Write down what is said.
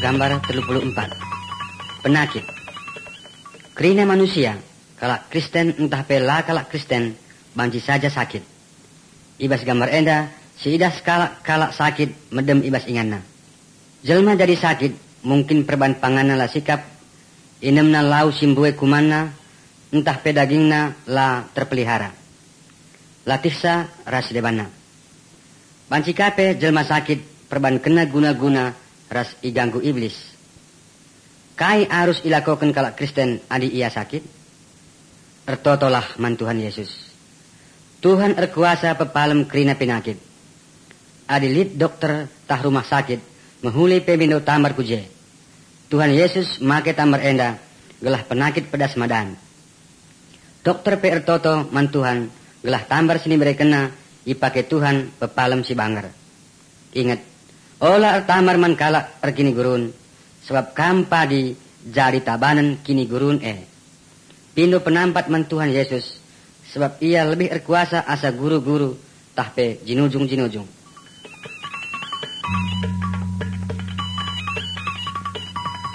gambar 34. Penyakit. Kerina manusia, kalak Kristen entah pela kalak Kristen, banci saja sakit. Ibas gambar enda, si idas kalak sakit, medem ibas inganna. Jelma jadi sakit, mungkin perban panganna la sikap, inemna lau simbue kumana, entah pe dagingna la terpelihara. Latihsa ras debana. Banci kape jelma sakit, perban kena guna-guna, ras iganggu iblis. Kai arus ilakokan kalak Kristen adi ia sakit? Ertotolah man Tuhan Yesus. Tuhan erkuasa pepalem kerina penyakit. Adilit dokter tah rumah sakit, menghuli pemindo tamar kuje. Tuhan Yesus make tamar enda, gelah penyakit pedas madan. Dokter pe ertoto man Tuhan, gelah tambar sini berekena, ipake Tuhan pepalem si banger. Ingat, olah ertamar man kalak erkini gurun, sebab kampadi jadi tabanan kini gurun Pindo penampat man Tuhan Yesus, sebab ia lebih erkuasa asa guru-guru tahpe jinujung-jinujung.